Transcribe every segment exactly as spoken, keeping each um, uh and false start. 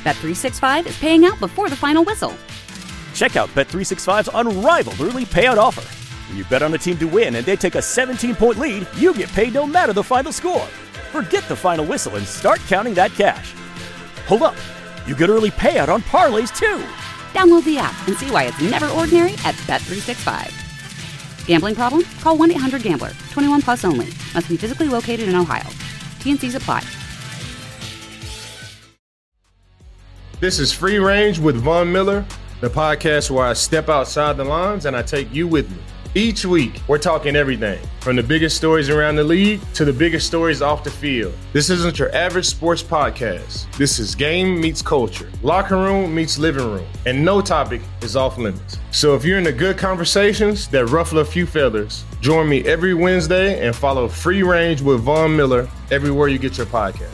Bet three sixty-five is paying out before the final whistle. Check out Bet three sixty-five's unrivaled early payout offer. When you bet on a team to win and they take a seventeen-point lead, you get paid no matter the final score. Forget the final whistle and start counting that cash. Hold up. You get early payout on parlays, too. Download the app and see why it's never ordinary at Bet three sixty-five. Gambling problem? Call one eight hundred gambler. twenty-one plus only. Must be physically located in Ohio. T N Cs apply. This is Free Range with Von Miller, the podcast where I step outside the lines and I take you with me. Each week, we're talking everything from the biggest stories around the league to the biggest stories off the field. This isn't your average sports podcast. This is game meets culture, locker room meets living room, and no topic is off limits. So if you're into good conversations that ruffle a few feathers, join me every Wednesday and follow Free Range with Von Miller everywhere you get your podcast.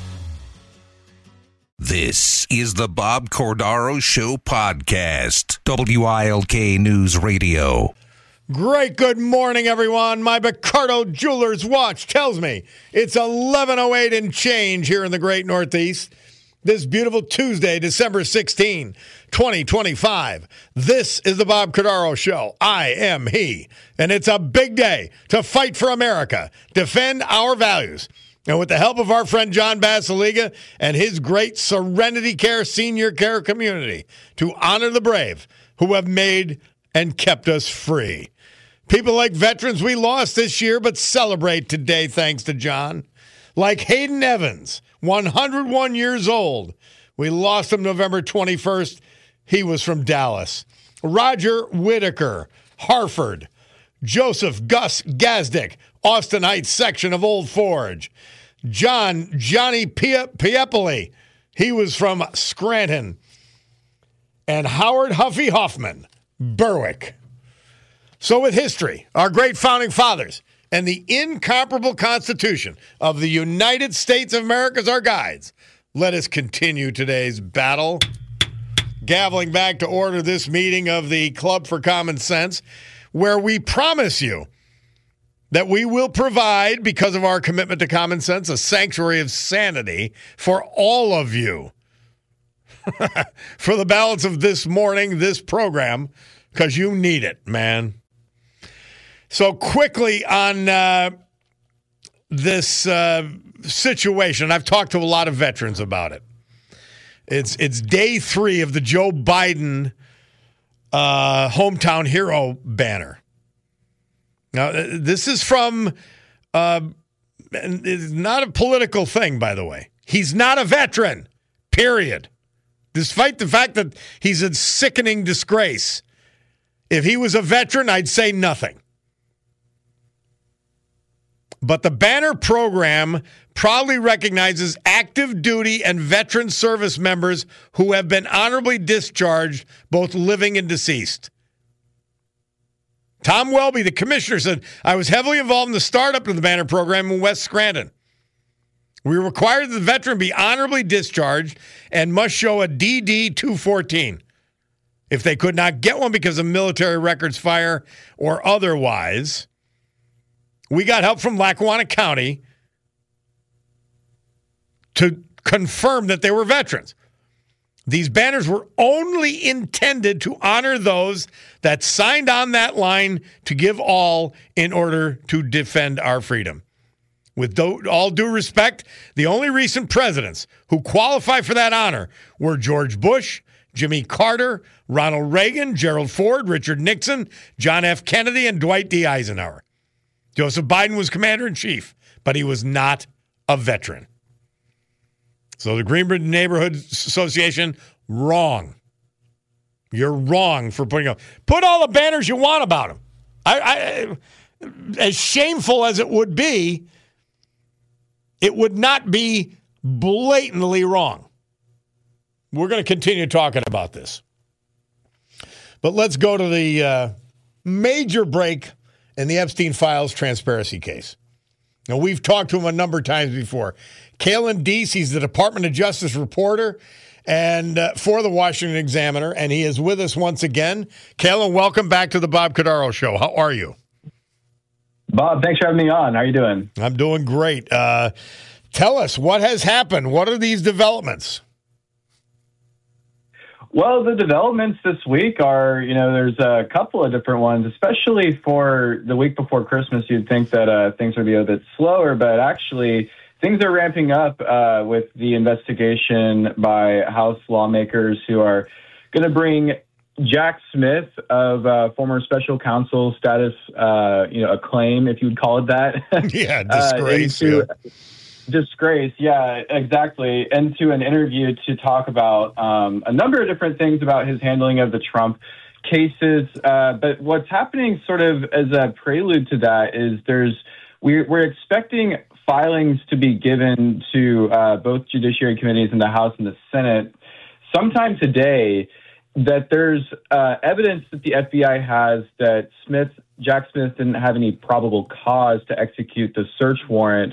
This is the Bob Cordaro Show podcast, W I L K News Radio. Great good morning, everyone. My Picardo Jewelers watch tells me it's eleven oh eight and change here in the great Northeast. This beautiful Tuesday, December sixteenth, twenty twenty-five. This is the Bob Cordaro Show. I am he, and it's a big day to fight for America, defend our values. And with the help of our friend John Basiliga and his great Serenity Care Senior Care community to honor the brave who have made and kept us free. People like veterans we lost this year but celebrate today thanks to John. Like Hayden Evans, one hundred one years old. We lost him November twenty-first. He was from Dallas. Roger Whitaker, Hartford. Joseph Gus Gazdick, Austin Heights section of Old Forge. John Johnny Pie- Piepoli, he was from Scranton. And Howard Huffy Hoffman, Berwick. So with history, our great founding fathers, and the incomparable Constitution of the United States of America as our guides, let us continue today's battle. Gaveling back to order this meeting of the Club for Common Sense, where we promise you that we will provide, because of our commitment to common sense, a sanctuary of sanity for all of you. For the balance of this morning, this program, because you need it, man. So quickly on uh, this uh, situation, I've talked to a lot of veterans about it. It's it's day three of the Joe Biden uh, Hometown Hero banner. Now, this is from, uh, it's not a political thing, by the way. He's not a veteran, period. Despite the fact that he's a sickening disgrace. If he was a veteran, I'd say nothing. But the banner program proudly recognizes active duty and veteran service members who have been honorably discharged, both living and deceased. Tom Welby, the commissioner, said, I was heavily involved in the startup of the banner program in West Scranton. We required that the veteran be honorably discharged and must show a D D two fourteen. If they could not get one because of military records fire or otherwise, we got help from Lackawanna County to confirm that they were veterans. These banners were only intended to honor those that signed on that line to give all in order to defend our freedom. With do- all due respect, the only recent presidents who qualify for that honor were George Bush, Jimmy Carter, Ronald Reagan, Gerald Ford, Richard Nixon, John F. Kennedy, and Dwight D. Eisenhower. Joseph Biden was commander-in-chief, but he was not a veteran. So the Greenbridge Neighborhood Association, wrong. You're wrong for putting up. Put all the banners you want about him. I, I, as shameful as it would be, it would not be blatantly wrong. We're going to continue talking about this. But let's go to the uh, major break in the Epstein Files transparency case. Now, we've talked to him a number of times before. Kalen Deese, he's the Department of Justice reporter and uh, for the Washington Examiner, and he is with us once again. Kalen, welcome back to the Bob Cordaro Show. How are you? Bob, thanks for having me on. How are you doing? I'm doing great. Uh, tell us, what has happened? What are these developments? Well, the developments this week are, you know, there's a couple of different ones, especially for the week before Christmas. You'd think that uh, things would be a bit slower, but actually things are ramping up uh, with the investigation by House lawmakers who are going to bring Jack Smith of uh, former special counsel status, uh, you know, a claim, if you would call it that. Yeah, disgrace. uh, into, yeah. Disgrace, yeah, exactly. Into an interview to talk about um, a number of different things about his handling of the Trump cases. Uh, but what's happening sort of as a prelude to that is there's we're, we're expecting filings to be given to uh, both judiciary committees in the House and the Senate sometime today that there's uh, evidence that the F B I has that Smith, Jack Smith didn't have any probable cause to execute the search warrant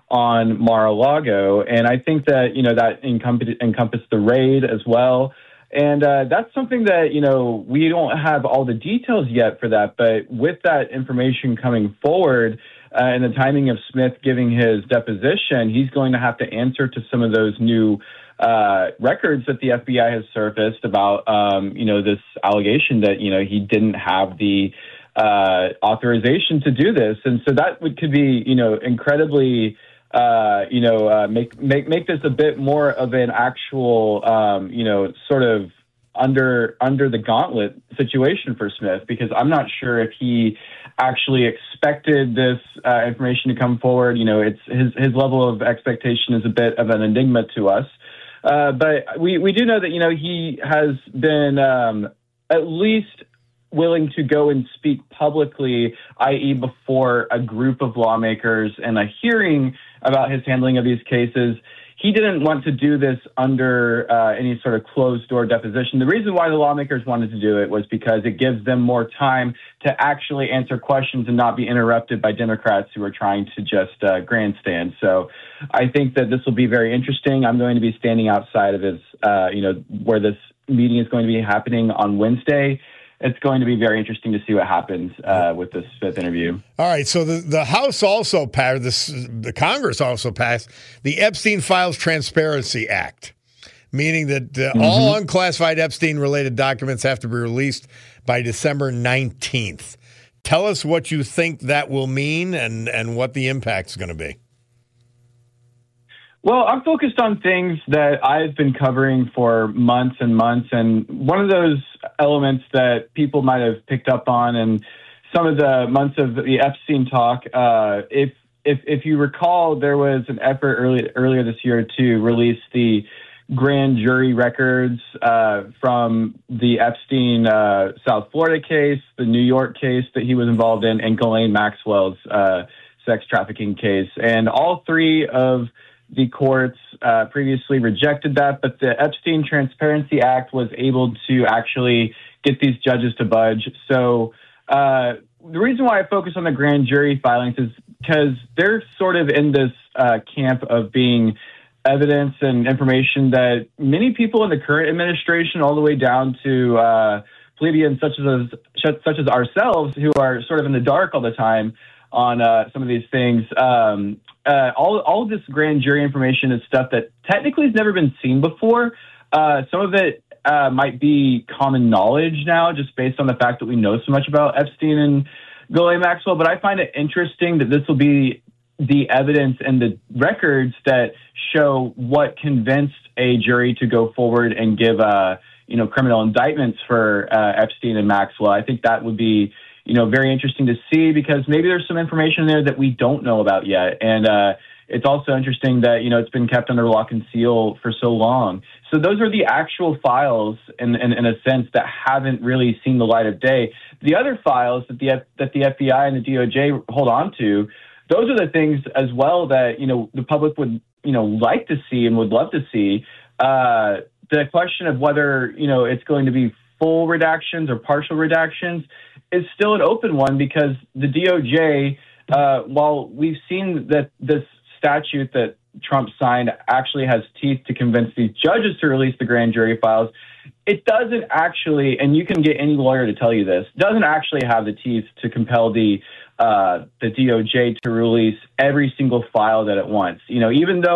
on Mar-a-Lago. And I think that, you know, that encompassed, encompassed the raid as well. And uh, that's something that, you know, we don't have all the details yet for that. But with that information coming forward uh, and the timing of Smith giving his deposition, he's going to have to answer to some of those new uh, records that the F B I has surfaced about, um, you know, this allegation that, you know, he didn't have the uh, authorization to do this. And so that would, could be, you know, incredibly Uh, you know, uh, make make make this a bit more of an actual, um, you know, sort of under under the gauntlet situation for Smith, because I'm not sure if he actually expected this uh, information to come forward. You know, it's his his level of expectation is a bit of an enigma to us. Uh, but we we do know that, you know, he has been um, at least willing to go and speak publicly, that is before a group of lawmakers and a hearing about his handling of these cases. He didn't want to do this under uh, any sort of closed-door deposition. The reason why the lawmakers wanted to do it was because it gives them more time to actually answer questions and not be interrupted by Democrats who are trying to just uh, grandstand. So I think that this will be very interesting. I'm going to be standing outside of his, uh, you know, where this meeting is going to be happening on Wednesday. It's going to be very interesting to see what happens uh, with this fifth interview. All right, so the, the House also passed, this, the Congress also passed the Epstein Files Transparency Act, meaning that uh, mm-hmm. all unclassified Epstein-related documents have to be released by December nineteenth. Tell us what you think that will mean and, and what the impact's going to be. Well, I'm focused on things that I've been covering for months and months, and one of those elements that people might have picked up on in some of the months of the Epstein talk, uh, if if if you recall, there was an effort early, earlier this year to release the grand jury records uh, from the Epstein uh, South Florida case, the New York case that he was involved in, and Ghislaine Maxwell's uh, sex trafficking case. And all three of the courts uh, previously rejected that, but the Epstein Transparency Act was able to actually get these judges to budge. So uh, the reason why I focus on the grand jury filings is because they're sort of in this uh, camp of being evidence and information that many people in the current administration, all the way down to uh, plebeians such as such as ourselves, who are sort of in the dark all the time on uh, some of these things. Um, uh, all all of this grand jury information is stuff that technically has never been seen before. Uh, some of it uh, might be common knowledge now, just based on the fact that we know so much about Epstein and Ghislaine Maxwell. But I find it interesting that this will be the evidence and the records that show what convinced a jury to go forward and give, uh, you know, criminal indictments for uh, Epstein and Maxwell. I think that would be, you know, very interesting to see, because maybe there's some information there that we don't know about yet. And uh, it's also interesting that, you know, it's been kept under lock and seal for so long. So those are the actual files, in, in, in a sense, that haven't really seen the light of day. The other files that the F- that the F B I and the D O J hold on to, those are the things as well that, you know, the public would, you know, like to see and would love to see. Uh, the question of whether, you know, it's going to be full redactions or partial redactions is still an open one, because the D O J, uh, while we've seen that this statute that Trump signed actually has teeth to convince these judges to release the grand jury files, it doesn't actually, and you can get any lawyer to tell you this, doesn't actually have the teeth to compel the uh, the D O J to release every single file that it wants. You know, even though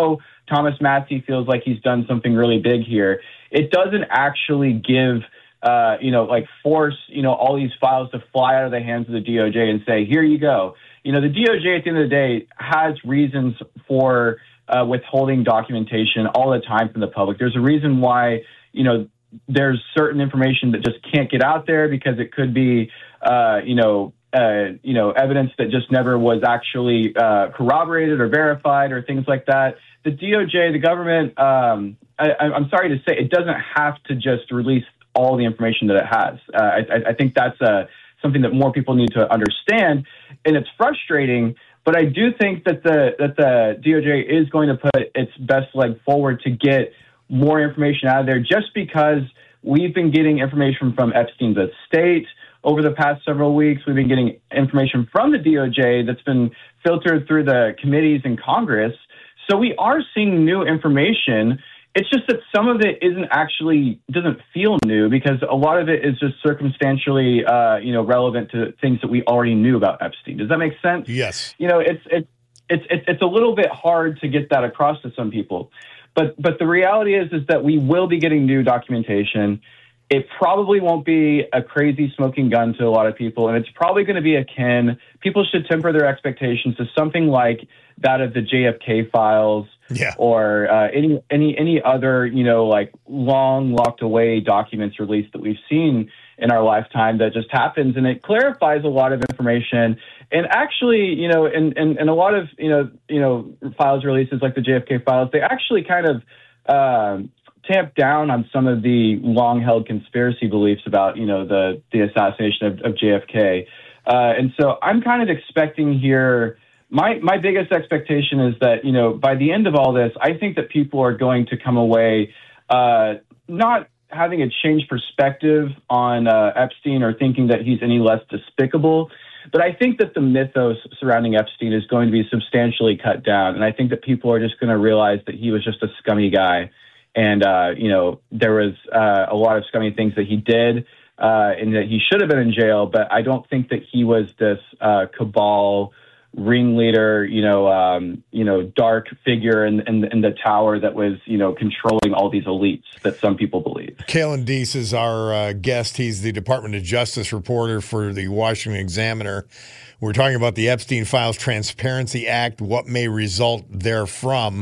Thomas Massey feels like he's done something really big here. It doesn't actually give, uh, you know, like force, you know, all these files to fly out of the hands of the D O J and say, here you go. You know, the D O J at the end of the day has reasons for uh, withholding documentation all the time from the public. There's a reason why, you know, there's certain information that just can't get out there because it could be, uh, you know, uh, you know, evidence that just never was actually uh, corroborated or verified or things like that. The D O J, the government, um, I, I'm sorry to say, it doesn't have to just release all the information that it has. Uh, I, I think that's uh, something that more people need to understand, and it's frustrating. But I do think that the that the D O J is going to put its best leg forward to get more information out of there, just because we've been getting information from Epstein's estate over the past several weeks. We've been getting information from the D O J that's been filtered through the committees in Congress. So we are seeing new information. It's just that some of it isn't actually, doesn't feel new because a lot of it is just circumstantially, uh, you know, relevant to things that we already knew about Epstein. Does that make sense? Yes. You know, it's, it's, it's, it's, it's a little bit hard to get that across to some people. But but the reality is is that we will be getting new documentation. It probably won't be a crazy smoking gun to a lot of people, and it's probably going to be akin. People should temper their expectations to something like that of the J F K files, yeah. or uh, any any any other you know like long locked away documents released that we've seen in our lifetime that just happens, and it clarifies a lot of information. And actually, you know, in, in, in a lot of, you know, you know, files releases like the J F K files, they actually kind of uh, tamp down on some of the long-held conspiracy beliefs about, you know, the, the assassination of, of J F K. Uh, and so I'm kind of expecting here, my, my biggest expectation is that, you know, by the end of all this, I think that people are going to come away uh, not having a changed perspective on uh, Epstein or thinking that he's any less despicable. But I think that the mythos surrounding Epstein is going to be substantially cut down. And I think that people are just going to realize that he was just a scummy guy. And, uh, you know, there was uh, a lot of scummy things that he did uh, and that he should have been in jail. But I don't think that he was this uh, cabal ringleader, you know, um, you know, dark figure in, in, in the tower that was, you know, controlling all these elites that some people believe. Kalen Deese is our uh, guest. He's the Department of Justice reporter for the Washington Examiner. We're talking about the Epstein Files Transparency Act, what may result therefrom.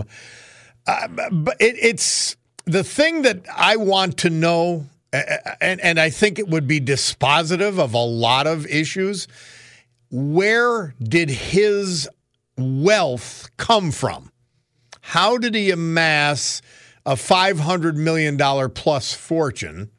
Uh, but it, it's the thing that I want to know, and, and I think it would be dispositive of a lot of issues. Where did his wealth come from? How did he amass a five hundred million dollars plus fortune?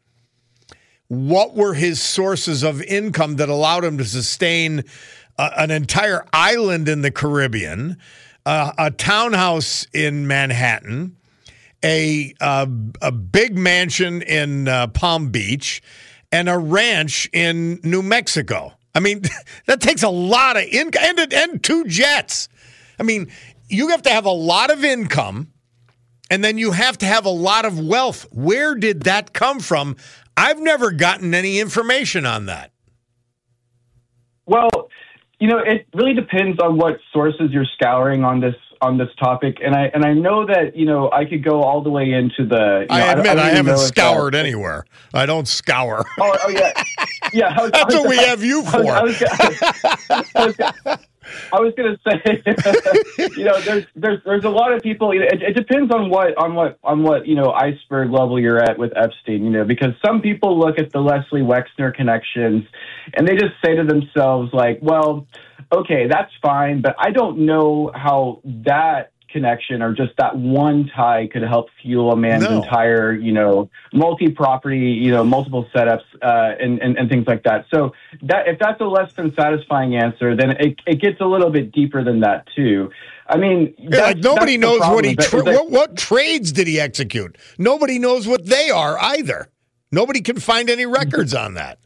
What were his sources of income that allowed him to sustain uh, an entire island in the Caribbean, uh, a townhouse in Manhattan, a, uh, a big mansion in uh, Palm Beach, and a ranch in New Mexico? I mean, that takes a lot of income and, and two jets. I mean, you have to have a lot of income and then you have to have a lot of wealth. Where did that come from? I've never gotten any information on that. Well, you know, it really depends on what sources you're scouring on this on this topic. And I and I know that, you know, I could go all the way into the... You know, I admit I, I, I haven't scoured that, anywer. I don't scour. Oh, oh yeah. Yeah, I was, That's I was, what we have you for. I was, I was, I was going to say, you know, there's there's there's a lot of people. You know, it, it depends on what on what on what you know iceberg level you're at with Epstein. You know, because some people look at the Leslie Wexner connections and they just say to themselves, like, well, okay, that's fine, but I don't know how that connection or just that one tie could help fuel a man's no. entire, you know, multi-property, you know, multiple setups uh, and, and, and things like that. So that if that's a less than satisfying answer, then it, it gets a little bit deeper than that too. I mean, yeah, like nobody knows what he tra- that, what, what trades did he execute. Nobody knows what they are either. Nobody can find any records on that.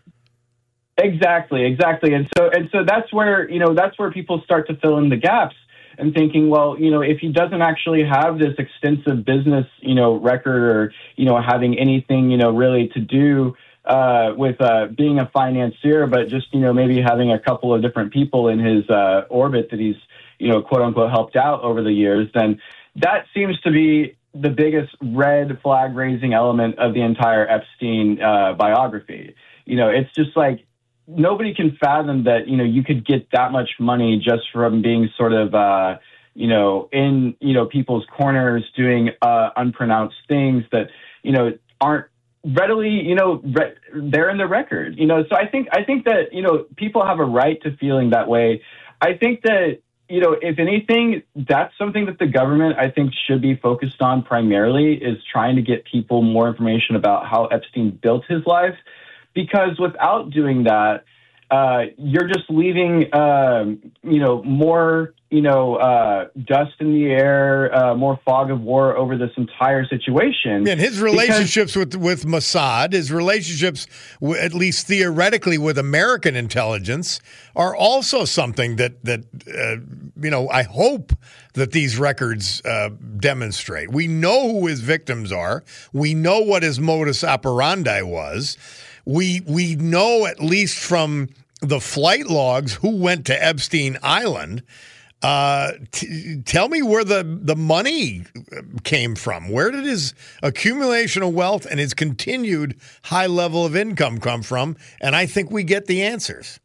Exactly, exactly, and so and so that's where you know that's where people start to fill in the gaps. And thinking, well, you know, if he doesn't actually have this extensive business, you know, record or, you know, having anything, you know, really to do uh, with uh, being a financier, but just, you know, maybe having a couple of different people in his uh, orbit that he's, you know, quote unquote, helped out over the years, then, that seems to be the biggest red flag raising element of the entire Epstein uh, biography. You know, it's just like nobody can fathom that, you know, you could get that much money just from being sort of, uh, you know, in, you know, people's corners doing uh, unpronounced things that, you know, aren't readily, you know, re- they're in the record, you know. So I think, I think that, you know, people have a right to feeling that way. I think that, you know, if anything, that's something that the government, I think, should be focused on primarily, is trying to get people more information about how Epstein built his life. Because without doing that, uh, you're just leaving, um, you know, more, you know, uh, dust in the air, uh, more fog of war over this entire situation. And his relationships because, with with Mossad, his relationships, w- at least theoretically, with American intelligence, are also something that that uh, you know. I hope that these records uh, demonstrate. We know who his victims are. We know what his modus operandi was. We we know, at least from the flight logs, who went to Epstein Island. Uh, t- tell me where the, the money came from. Where did his accumulation of wealth and his continued high level of income come from? And I think we get the answers.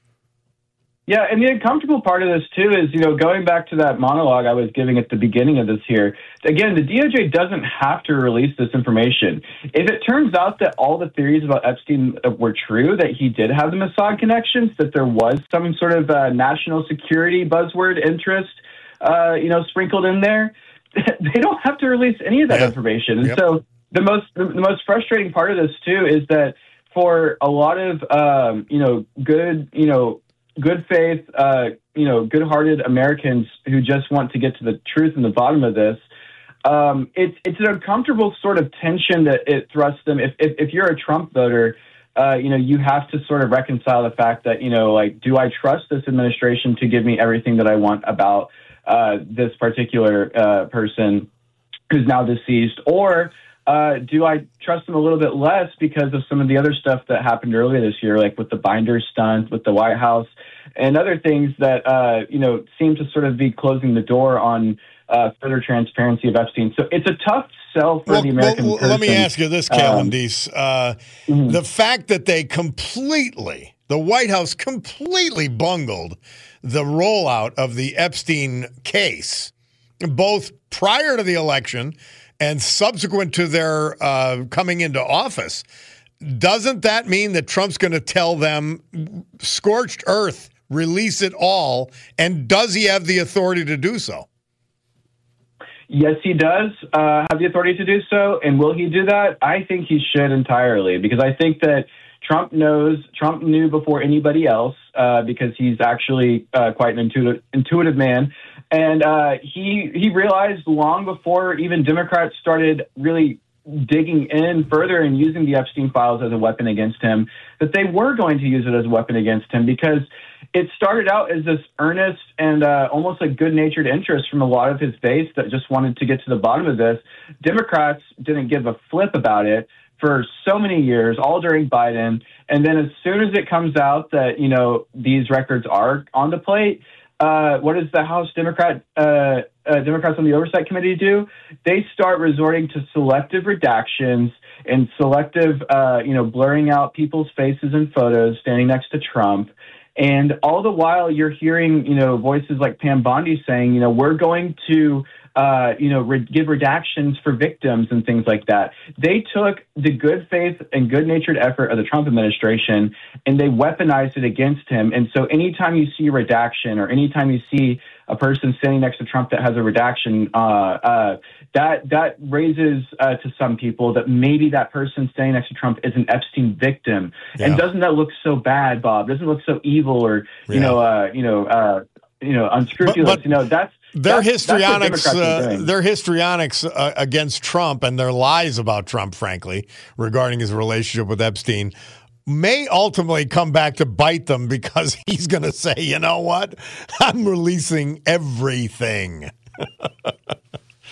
Yeah, and the uncomfortable part of this, too, is, you know, going back to that monologue I was giving at the beginning of this here, again, the D O J doesn't have to release this information. If it turns out that all the theories about Epstein were true, that he did have the Mossad connections, that there was some sort of uh, national security buzzword interest, uh, you know, sprinkled in there, they don't have to release any of that yeah. information. And yep. so the most the most frustrating part of this, too, is that for a lot of, um, you know, good, you know, good faith, uh, you know, good-hearted Americans who just want to get to the truth and the bottom of this, um, it's it's an uncomfortable sort of tension that it thrusts them. If if, if you're a Trump voter, uh, you know, you have to sort of reconcile the fact that, you know, like, do I trust this administration to give me everything that I want about uh, this particular uh, person who's now deceased, or Uh, do I trust them a little bit less because of some of the other stuff that happened earlier this year, like with the binder stunt, with the White House, and other things that, uh, you know, seem to sort of be closing the door on uh, further transparency of Epstein. So it's a tough sell for well, the American well, person. Let me ask you this, Calendis. Um, uh, mm-hmm. The fact that they completely, the White House completely bungled the rollout of the Epstein case, both prior to the election and subsequent to their uh, coming into office, doesn't that mean that Trump's going to tell them, scorched earth, release it all? And does he have the authority to do so? Yes, he does uh, have the authority to do so. And will he do that? I think he should entirely, because I think that Trump knows, Trump knew before anybody else, uh, because he's actually uh, quite an intuitive, intuitive man. And uh, he he realized long before even Democrats started really digging in further and using the Epstein files as a weapon against him, that they were going to use it as a weapon against him, because it started out as this earnest and uh, almost like good-natured interest from a lot of his base that just wanted to get to the bottom of this. Democrats didn't give a flip about it for so many years, all during Biden. And then as soon as it comes out that, you know, these records are on the plate, Uh, what does the House Democrat uh, uh, Democrats on the Oversight Committee do? They start resorting to selective redactions and selective, uh, you know, blurring out people's faces and photos standing next to Trump. And all the while, you're hearing, you know, voices like Pam Bondi saying, you know, we're going to, uh, you know, re- give redactions for victims and things like that. They took the good faith and good-natured effort of the Trump administration and they weaponized it against him. And so anytime you see a redaction or anytime you see a person standing next to Trump that has a redaction, uh, uh, that that raises uh, to some people that maybe that person standing next to Trump is an Epstein victim. Yeah. And doesn't that look so bad, Bob? Doesn't it look so evil or, you yeah. know, uh, you know, uh, you know, unscrupulous? But, but you know, that's their that's, histrionics. That's uh, their histrionics uh, against Trump and their lies about Trump, frankly, regarding his relationship with Epstein, may ultimately come back to bite them, because he's going to say, you know what, I'm releasing everything.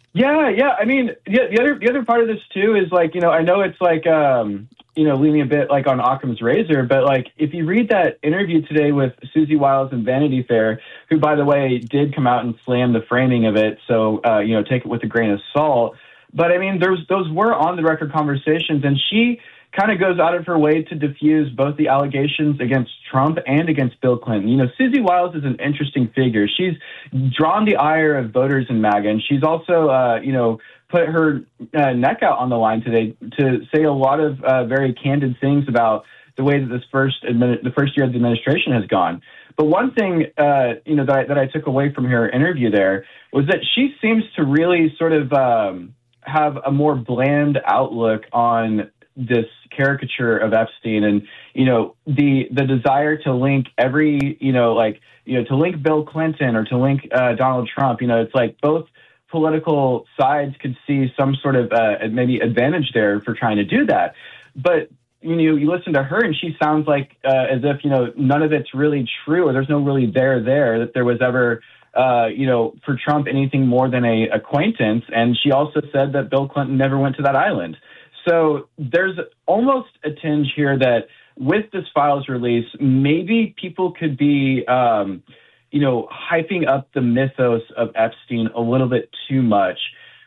Yeah, yeah. I mean, the, the other the other part of this too is like, you know, I know it's like, um, you know, leaning a bit like on Occam's razor, but like if you read that interview today with Susie Wiles and Vanity Fair, who, by the way, did come out and slam the framing of it, so uh, you know, take it with a grain of salt. But I mean, there's those were on the record conversations, and she kind of goes out of her way to diffuse both the allegations against Trump and against Bill Clinton. You know, Susie Wiles is an interesting figure. She's drawn the ire of voters in MAGA, and she's also, uh, you know, put her uh, neck out on the line today to say a lot of uh, very candid things about the way that this first admin- the first year of the administration has gone. But one thing, uh, you know, that I, that I took away from her interview there was that she seems to really sort of um, have a more bland outlook on this caricature of Epstein, and you know, the the desire to link every, you know, like, you know, to link Bill Clinton or to link uh, Donald Trump. You know, it's like both political sides could see some sort of uh, maybe advantage there for trying to do that. But you know, you listen to her and she sounds like uh, as if, you know, none of it's really true, or there's no really there there that there was ever, uh, you know, for Trump anything more than a acquaintance. And she also said that Bill Clinton never went to that island. So there's almost a tinge here that with this files release, maybe people could be, um, you know, hyping up the mythos of Epstein a little bit too much.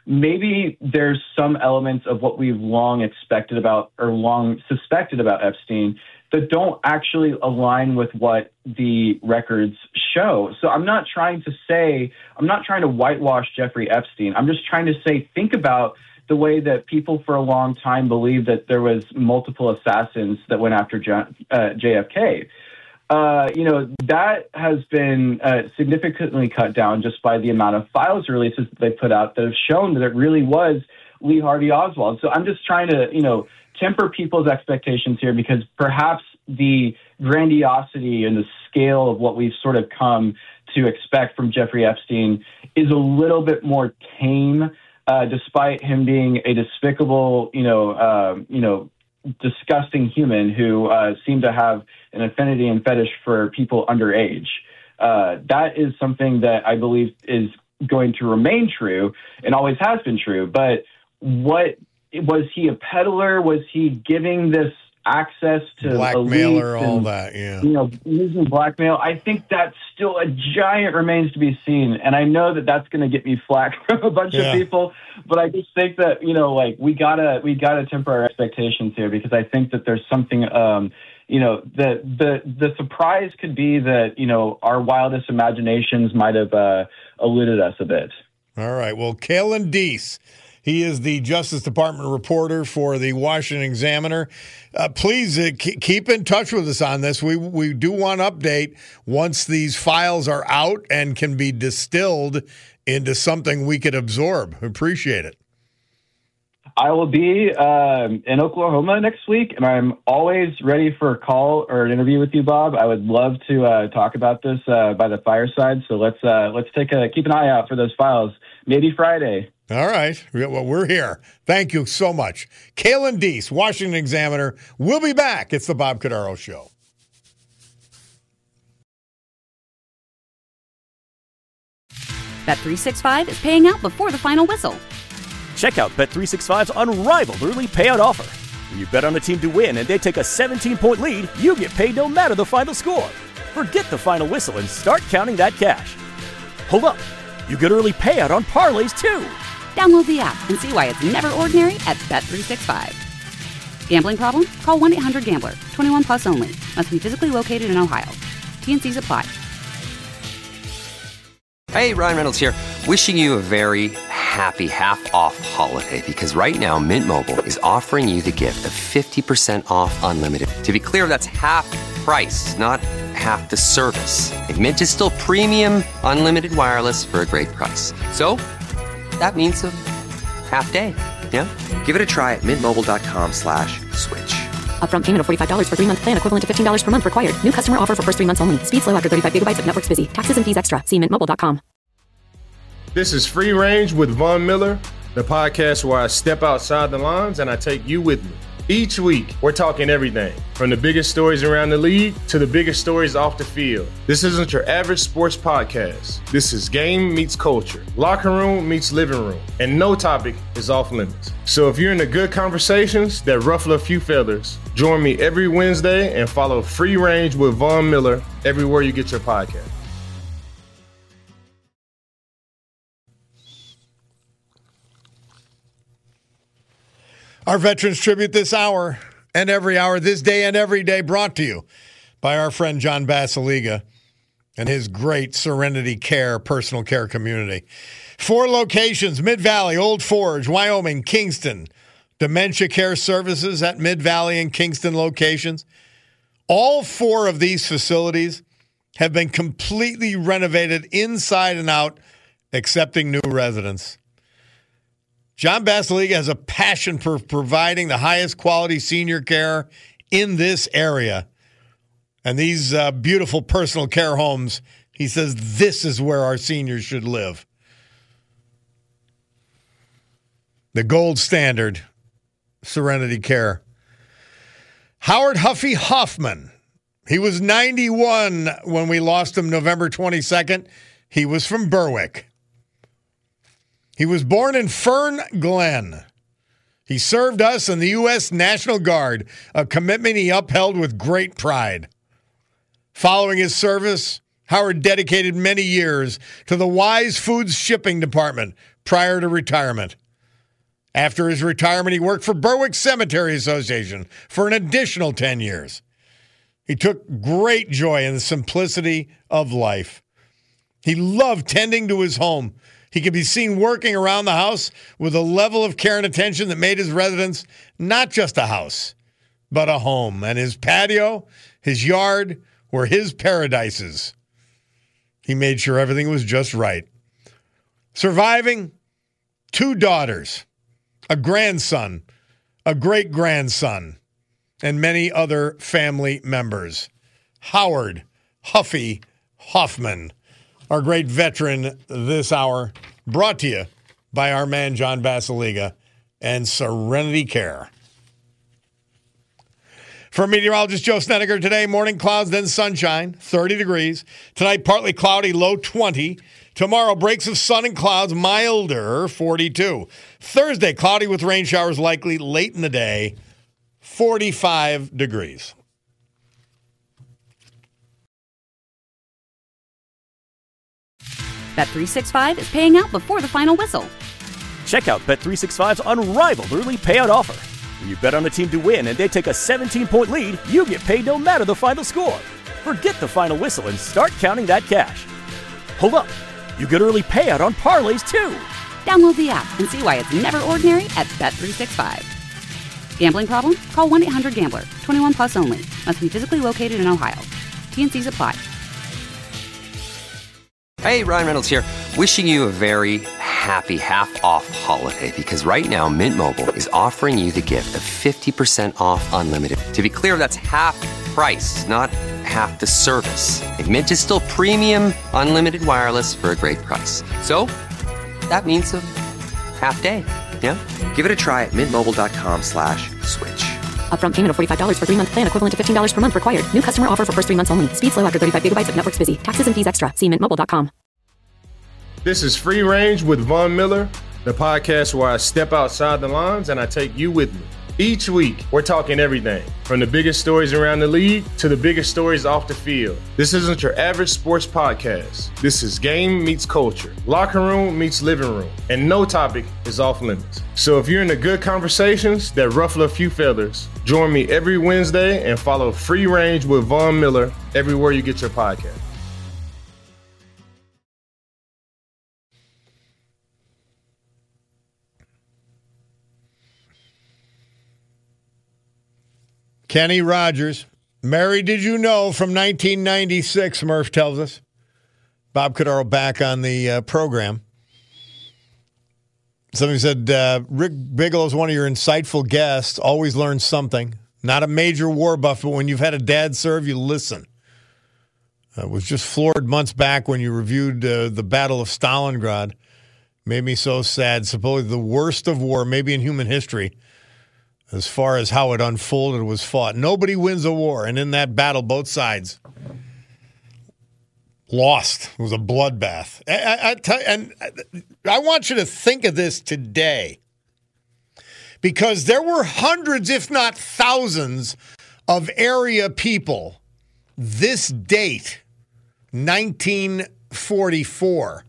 Maybe there's some elements of what we've long expected about or long suspected about Epstein that don't actually align with what the records show. So I'm not trying to say, I'm not trying to whitewash Jeffrey Epstein. I'm just trying to say, think about the way that people for a long time believed that there was multiple assassins that went after John, uh, J F K. Uh, you know, that has been uh, significantly cut down just by the amount of files releases that they put out that have shown that it really was Lee Harvey Oswald. So I'm just trying to, you know, temper people's expectations here, because perhaps the grandiosity and the scale of what we've sort of come to expect from Jeffrey Epstein is a little bit more tame, uh, despite him being a despicable, you know, uh, you know, disgusting human who uh, seemed to have an affinity and fetish for people underage. Uh, that is something that I believe is going to remain true and always has been true. But what was he a peddler? Was he giving this access to blackmailer, all and, that? Yeah, you know, using blackmail. I think that's still a giant remains to be seen, and I know that that's going to get me flack from a bunch yeah. of people. But I just think that, you know, like we gotta we gotta temper our expectations here, because I think that there's something. Um, you know, the the the surprise could be that, you know, our wildest imaginations might have uh, eluded us a bit. All right. Well, Kalen Deese. He is the Justice Department reporter for the Washington Examiner. Uh, please uh, k- keep in touch with us on this. We we do want to update once these files are out and can be distilled into something we could absorb. Appreciate it. I will be um, in Oklahoma next week, and I'm always ready for a call or an interview with you, Bob. I would love to uh, talk about this uh, by the fireside. So let's uh, let's take a keep an eye out for those files. Maybe Friday. All right. Well, we're here. Thank you so much. Kalen Deese, Washington Examiner. We'll be back. It's the Bob Cordaro Show. Bet three sixty-five is paying out before the final whistle. Check out Bet three sixty-five's unrivaled early payout offer. When you bet on a team to win and they take a seventeen-point lead, you get paid no matter the final score. Forget the final whistle and start counting that cash. Hold up. You get early payout on parlays, too. Download the app and see why it's never ordinary at Bet three sixty-five. Gambling problem? Call one eight hundred gambler. twenty-one plus only. Must be physically located in Ohio. T N Cs apply. Hey, Ryan Reynolds here. Wishing you a very happy half-off holiday, because right now Mint Mobile is offering you the gift of fifty percent off unlimited. To be clear, that's half price, not half the service. And Mint is still premium unlimited wireless for a great price. So that means a half day. Yeah? Give it a try at mintmobile.com slash switch. Upfront payment of forty-five dollars for three-month plan equivalent to fifteen dollars per month required. New customer offer for first three months only. Speed slow after thirty-five gigabytes if network's busy. Taxes and fees extra. See mint mobile dot com. This is Free Range with Von Miller, the podcast where I step outside the lines and I take you with me. Each week, we're talking everything from the biggest stories around the league to the biggest stories off the field. This isn't your average sports podcast. This is game meets culture, locker room meets living room, and no topic is off limits. So if you're into good conversations that ruffle a few feathers, join me every Wednesday and follow Free Range with Von Miller everywhere you get your podcast. Our Veterans Tribute this hour and every hour, this day and every day, brought to you by our friend John Basiliga and his great Serenity Care personal care community. Four locations: Mid-Valley, Old Forge, Wyoming, Kingston. Dementia Care Services at Mid-Valley and Kingston locations. All four of these facilities have been completely renovated inside and out, accepting new residents. John Basiliga has a passion for providing the highest quality senior care in this area. And these uh, beautiful personal care homes, he says, this is where our seniors should live. The gold standard, Serenity Care. Howard Huffy Hoffman. He was ninety-one when we lost him November twenty-second. He was from Berwick. He was born in Fern Glen. He served us in the U S National Guard, a commitment he upheld with great pride. Following his service, Howard dedicated many years to the Wise Foods Shipping Department prior to retirement. After his retirement, he worked for Berwick Cemetery Association for an additional ten years. He took great joy in the simplicity of life. He loved tending to his home. He could be seen working around the house with a level of care and attention that made his residence not just a house, but a home. And his patio, his yard, were his paradises. He made sure everything was just right. Surviving two daughters, a grandson, a great-grandson, and many other family members. Howard Huffy Hoffman, our great veteran this hour, brought to you by our man John Basiliga and Serenity Care. For meteorologist Joe Snedeker, today, morning clouds, then sunshine, thirty degrees. Tonight, partly cloudy, low twenty. Tomorrow, breaks of sun and clouds, milder, forty-two. Thursday, cloudy with rain showers likely late in the day, forty-five degrees. Bet three sixty-five is paying out before the final whistle. Check out Bet three sixty-five's unrivaled early payout offer. When you bet on a team to win and they take a seventeen-point lead, you get paid no matter the final score. Forget the final whistle and start counting that cash. Hold up. You get early payout on parlays, too. Download the app and see why it's never ordinary at Bet three sixty-five. Gambling problem? Call one eight hundred gambler. twenty-one plus only. Must be physically located in Ohio. T and C's apply. Hey, Ryan Reynolds here. Wishing you a very happy half-off holiday, because right now Mint Mobile is offering you the gift of fifty percent off unlimited. To be clear, that's half price, not half the service. And Mint is still premium unlimited wireless for a great price. So that means a half day. Yeah? Give it a try at mintmobile.com slash switch. Upfront payment of forty-five dollars for three-month plan equivalent to fifteen dollars per month required. New customer offer for first three months only. Speed slow after thirty-five gigabytes if network's busy. Taxes and fees extra. See mint mobile dot com. This is Free Range with Von Miller, the podcast where I step outside the lines and I take you with me. Each week, we're talking everything from the biggest stories around the league to the biggest stories off the field. This isn't your average sports podcast. This is game meets culture, locker room meets living room, and no topic is off limits. So if you're into good conversations that ruffle a few feathers, join me every Wednesday and follow Free Range with Von Miller everywhere you get your podcast. Kenny Rogers, married, did you know, from nineteen ninety-six, Murph tells us. Bob Cordaro back on the uh, program. Somebody said, uh, Rick Bigelow's one of your insightful guests, always learn something. Not a major war buff, but when you've had a dad serve, you listen. I was just floored months back when you reviewed uh, the Battle of Stalingrad. Made me so sad. Supposedly the worst of war, maybe in human history. as far as how it unfolded was fought. Nobody wins a war, and in that battle, both sides lost. It was a bloodbath. I, I, I tell, and I want you to think of this today, because there were hundreds, if not thousands, of area people this date, nineteen forty-four,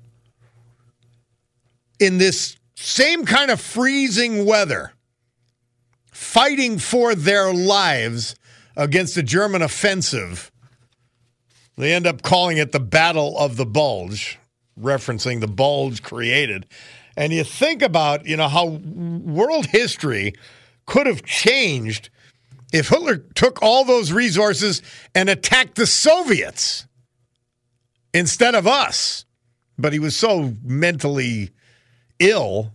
in this same kind of freezing weather, fighting for their lives against the German offensive. They end up calling it the Battle of the Bulge, referencing the bulge created. And you think about, you know, how world history could have changed if Hitler took all those resources and attacked the Soviets instead of us. But he was so mentally ill,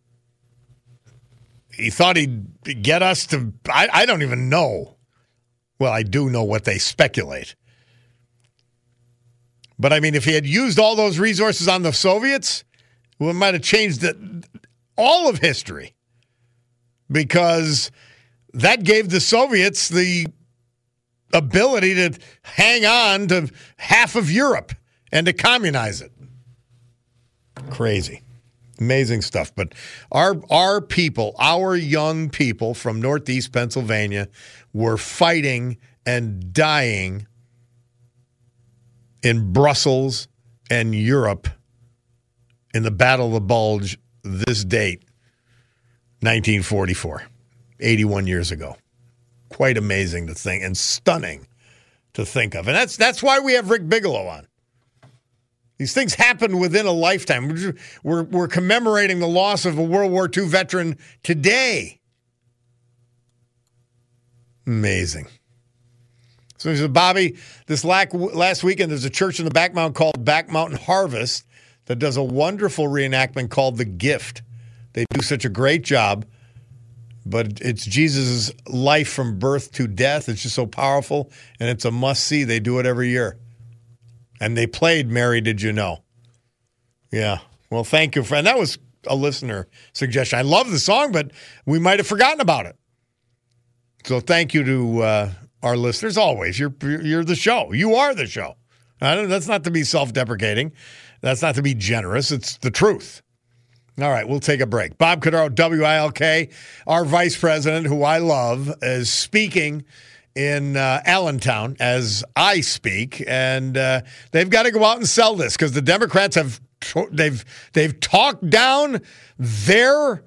he thought he'd get us to, I, I don't even know. Well, I do know what they speculate. But I mean, if he had used all those resources on the Soviets, well, it might have changed the, all of history, because that gave the Soviets the ability to hang on to half of Europe and to communize it. Crazy. Amazing stuff. But our our people, our young people from Northeast Pennsylvania were fighting and dying in Brussels and Europe in the Battle of the Bulge this date, nineteen forty-four, eighty-one years ago. Quite amazing to think, and stunning to think of. And that's that's why we have Rick Bigelow on. These things happen within a lifetime. We're, we're commemorating the loss of a World War Two veteran today. Amazing. So he said, Bobby, this last weekend there's a church in the Back Mountain called Back Mountain Harvest that does a wonderful reenactment called The Gift. They do such a great job, but it's Jesus' life from birth to death. It's just so powerful, and it's a must-see. They do it every year. And they played Mary, Did You Know? Yeah. Well, thank you, friend. That was a listener suggestion. I love the song, but we might have forgotten about it. So thank you to uh, our listeners. Always, you're you're the show. You are the show. I don't, that's not to be self-deprecating. That's not to be generous. It's the truth. All right, we'll take a break. Bob Cordaro, W I L K, our vice president, who I love, is speaking in uh, Allentown as I speak, and uh, they've got to go out and sell this because the Democrats have they've they've talked down their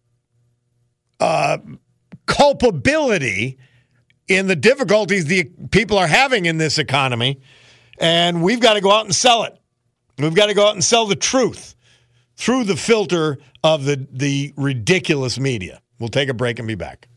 uh, culpability in the difficulties the people are having in this economy, and we've got to go out and sell it. We've got to go out and sell the truth through the filter of the the ridiculous media. We'll take a break and be back.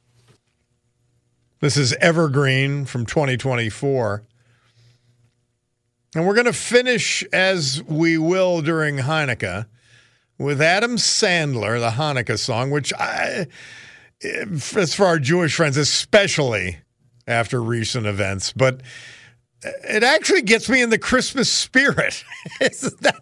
This is Evergreen from twenty twenty-four. And we're going to finish, as we will during Hanukkah, with Adam Sandler, the Hanukkah song, which I, as for our Jewish friends, especially after recent events, but it actually gets me in the Christmas spirit. that,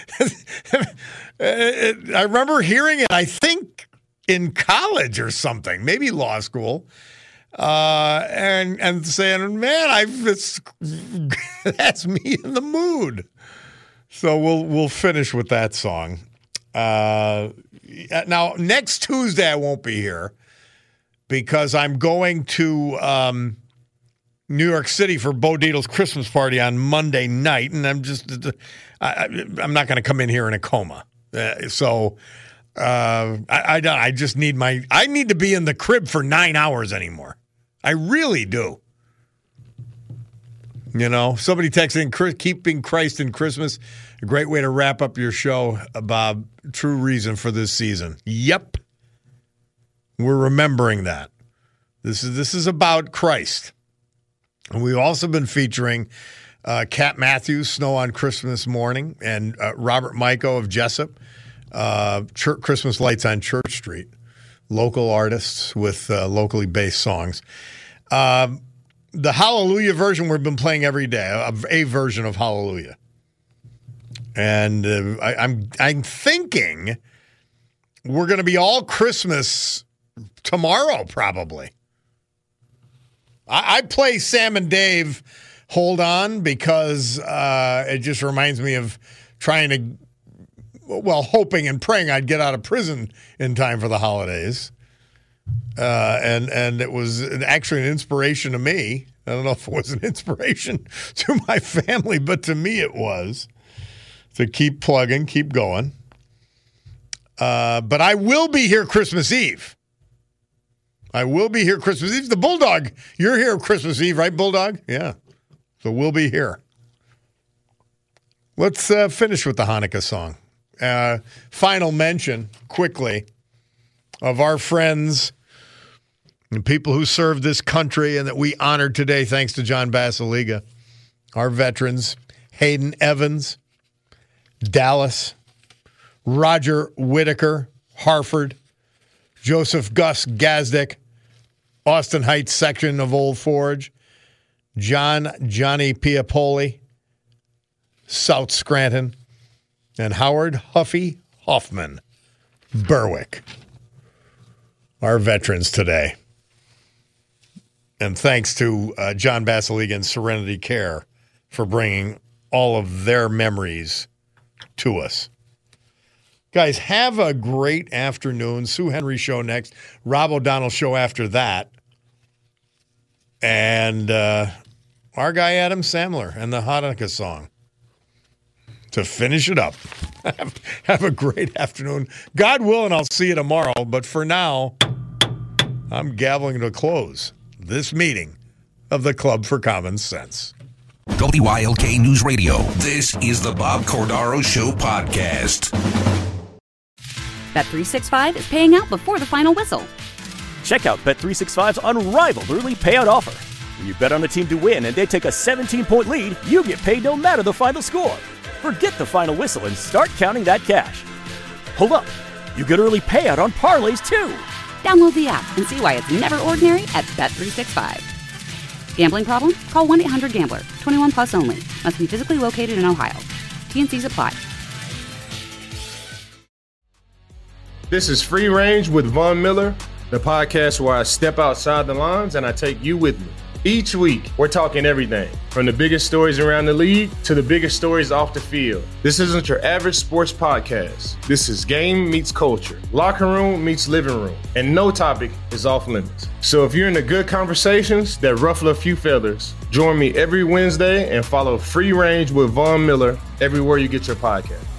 I remember hearing it, I think, in college or something, maybe law school. Uh, and and saying, man, I've it's, that's me in the mood. So we'll we'll finish with that song. Uh, now next Tuesday I won't be here because I'm going to um, New York City for Bo Dietl's Christmas party on Monday night, and I'm just I, I'm not going to come in here in a coma. Uh, so. Uh, I, I I just need my I need to be in the crib for nine hours anymore. I really do. You know, somebody texting, keeping Christ in Christmas, a great way to wrap up your show, Bob. True reason for this season. Yep, we're remembering that. This is this is about Christ, and we've also been featuring uh, Cat Matthews, Snow on Christmas Morning, and uh, Robert Mico of Jessup. Uh, Church, Christmas Lights on Church Street, local artists with uh, locally based songs. Um, the Hallelujah version we've been playing every day, a, a version of Hallelujah, and uh, I, I'm I'm thinking we're going to be all Christmas tomorrow, probably. I, I play Sam and Dave Hold On because uh, it just reminds me of trying to, well, hoping and praying I'd get out of prison in time for the holidays. Uh, and, and it was actually an inspiration to me. I don't know if it was an inspiration to my family, but to me it was. To keep plugging, keep going. Uh, but I will be here Christmas Eve. I will be here Christmas Eve. The Bulldog, you're here Christmas Eve, right, Bulldog? Yeah. So we'll be here. Let's uh, finish with the Hanukkah song. Uh, final mention, quickly, of our friends and people who served this country and that we honored today thanks to John Basiliga. Our veterans, Hayden Evans, Dallas, Roger Whitaker, Harford, Joseph Gus Gazdick, Austin Heights section of Old Forge, John Johnny Piapoli, South Scranton, and Howard Huffy Hoffman, Berwick. Our veterans today. And thanks to uh, John Basiliga and Serenity Care for bringing all of their memories to us. Guys, have a great afternoon. Sue Henry show next. Rob O'Donnell show after that. And uh, our guy Adam Sandler and the Hanukkah song to finish it up. have, have a great afternoon. God willing, I'll see you tomorrow. But for now, I'm gaveling to close this meeting of the Club for Common Sense. W I L K News Radio. This is the Bob Cordaro Show podcast. Bet three sixty-five is paying out before the final whistle. Check out Bet three sixty-five's unrivaled early payout offer. When you bet on a team to win and they take a seventeen-point lead, you get paid no matter the final score. Forget the final whistle and start counting that cash. Hold up. You get early payout on parlays, too. Download the app and see why it's never ordinary at Bet three sixty-five. Gambling problem? Call one eight hundred gambler. twenty-one plus only. Must be physically located in Ohio. T and C's apply. This is Free Range with Von Miller, the podcast where I step outside the lines and I take you with me. Each week, we're talking everything from the biggest stories around the league to the biggest stories off the field. This isn't your average sports podcast. This is game meets culture, locker room meets living room, and no topic is off limits. So if you're into good conversations that ruffle a few feathers, join me every Wednesday and follow Free Range with Von Miller everywhere you get your podcast.